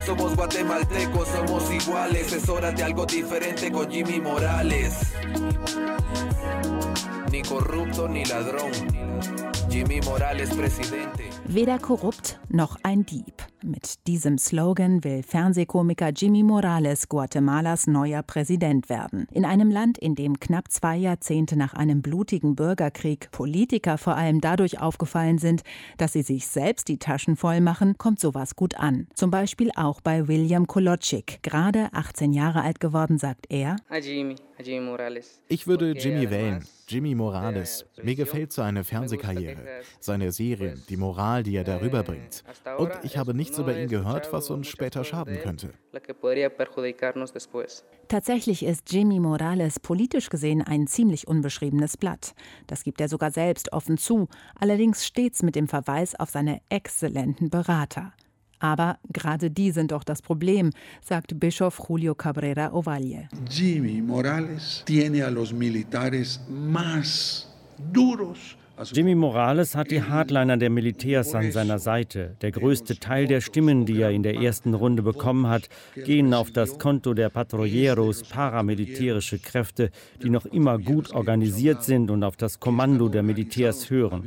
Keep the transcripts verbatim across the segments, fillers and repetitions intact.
somos guatemaltecos, somos iguales. Es hora de algo diferente con Jimmy Morales. Ni corrupto ni ladrón. Jimmy Morales, Presidente. Weder korrupt noch ein Dieb. Mit diesem Slogan will Fernsehkomiker Jimmy Morales Guatemalas neuer Präsident werden. In einem Land, in dem knapp zwei Jahrzehnte nach einem blutigen Bürgerkrieg Politiker vor allem dadurch aufgefallen sind, dass sie sich selbst die Taschen voll machen, kommt sowas gut an. Zum Beispiel auch bei William Kolotschik. Gerade achtzehn Jahre alt geworden, sagt er: Ich würde Jimmy wählen. Jimmy Morales. Mir gefällt seine Fernsehkarriere, seine Serien, die Moral, die er darüber bringt. Und ich habe nichts über ihn gehört, was uns später schaden könnte. Tatsächlich ist Jimmy Morales politisch gesehen ein ziemlich unbeschriebenes Blatt. Das gibt er sogar selbst offen zu, allerdings stets mit dem Verweis auf seine exzellenten Berater. Aber gerade die sind doch das Problem, sagt Bischof Julio Cabrera Ovalle. Jimmy Morales tiene a los militares más duros. Jimmy Morales hat die Hardliner der Militärs an seiner Seite. Der größte Teil der Stimmen, die er in der ersten Runde bekommen hat, gehen auf das Konto der Patrulleros, paramilitärische Kräfte, die noch immer gut organisiert sind und auf das Kommando der Militärs hören.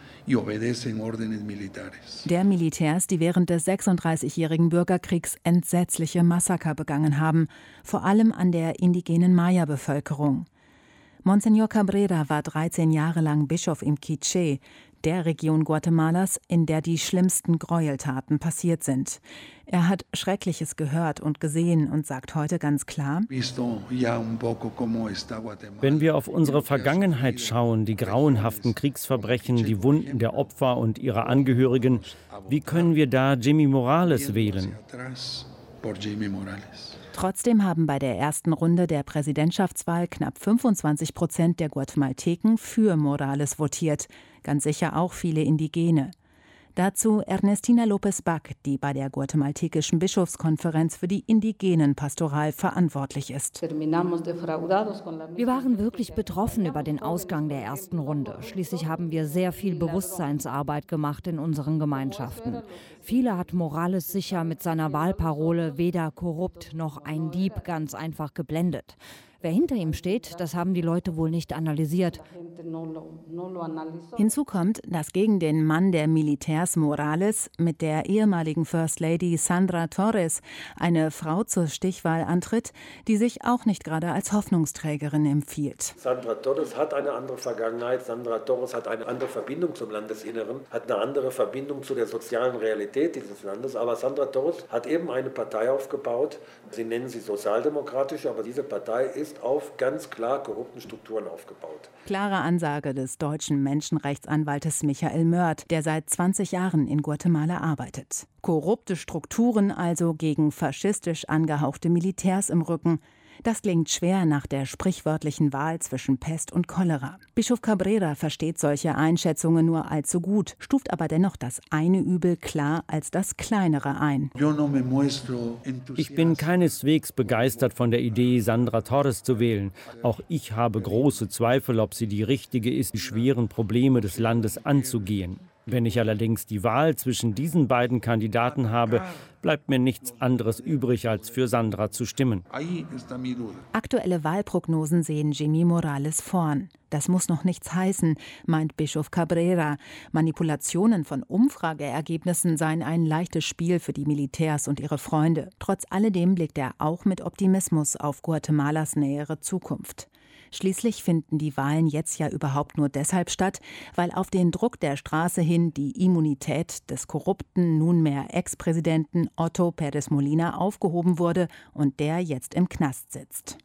Der Militärs, die während des sechsunddreißigjährigen Bürgerkriegs entsetzliche Massaker begangen haben, vor allem an der indigenen Maya-Bevölkerung. Monsignor Cabrera war dreizehn Jahre lang Bischof im Quiché, der Region Guatemalas, in der die schlimmsten Gräueltaten passiert sind. Er hat Schreckliches gehört und gesehen und sagt heute ganz klar: Wenn wir auf unsere Vergangenheit schauen, die grauenhaften Kriegsverbrechen, die Wunden der Opfer und ihrer Angehörigen, wie können wir da Jimmy Morales wählen? Trotzdem haben bei der ersten Runde der Präsidentschaftswahl knapp fünfundzwanzig Prozent der Guatemalteken für Morales votiert, ganz sicher auch viele Indigene. Dazu Ernestina López-Back, die bei der guatemaltekischen Bischofskonferenz für die indigenen Pastoral verantwortlich ist. Wir waren wirklich betroffen über den Ausgang der ersten Runde. Schließlich haben wir sehr viel Bewusstseinsarbeit gemacht in unseren Gemeinschaften. Viele hat Morales sicher mit seiner Wahlparole weder korrupt noch ein Dieb ganz einfach geblendet. Wer hinter ihm steht, das haben die Leute wohl nicht analysiert. Hinzu kommt, dass gegen den Mann der Militärs Morales mit der ehemaligen First Lady Sandra Torres eine Frau zur Stichwahl antritt, die sich auch nicht gerade als Hoffnungsträgerin empfiehlt. Sandra Torres hat eine andere Vergangenheit, Sandra Torres hat eine andere Verbindung zum Landesinneren, hat eine andere Verbindung zu der sozialen Realität dieses Landes. Aber Sandra Torres hat eben eine Partei aufgebaut, sie nennen sie sozialdemokratisch, aber diese Partei ist auf ganz klar korrupten Strukturen aufgebaut. Klare Ansage des deutschen Menschenrechtsanwaltes Michael Mörth, der seit zwanzig Jahren in Guatemala arbeitet. Korrupte Strukturen also gegen faschistisch angehauchte Militärs im Rücken. Das klingt schwer nach der sprichwörtlichen Wahl zwischen Pest und Cholera. Bischof Cabrera versteht solche Einschätzungen nur allzu gut, stuft aber dennoch das eine Übel klar als das kleinere ein. Ich bin keineswegs begeistert von der Idee, Sandra Torres zu wählen. Auch ich habe große Zweifel, ob sie die richtige ist, die schweren Probleme des Landes anzugehen. Wenn ich allerdings die Wahl zwischen diesen beiden Kandidaten habe, bleibt mir nichts anderes übrig, als für Sandra zu stimmen. Aktuelle Wahlprognosen sehen Jimmy Morales vorn. Das muss noch nichts heißen, meint Bischof Cabrera. Manipulationen von Umfrageergebnissen seien ein leichtes Spiel für die Militärs und ihre Freunde. Trotz alledem blickt er auch mit Optimismus auf Guatemalas nähere Zukunft. Schließlich finden die Wahlen jetzt ja überhaupt nur deshalb statt, weil auf den Druck der Straße hin die Immunität des korrupten, nunmehr Ex-Präsidenten Otto Pérez Molina aufgehoben wurde und der jetzt im Knast sitzt.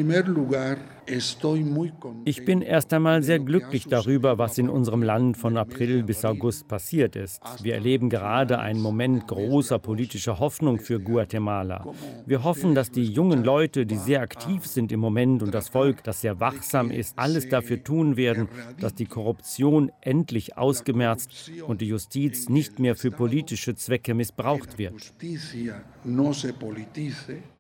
Ich bin erst einmal sehr glücklich darüber, was in unserem Land von April bis August passiert ist. Wir erleben gerade einen Moment großer politischer Hoffnung für Guatemala. Wir hoffen, dass die jungen Leute, die sehr aktiv sind im Moment, und das Volk, das sehr wachsam ist, alles dafür tun werden, dass die Korruption endlich ausgemerzt und die Justiz nicht mehr für politische Zwecke missbraucht wird.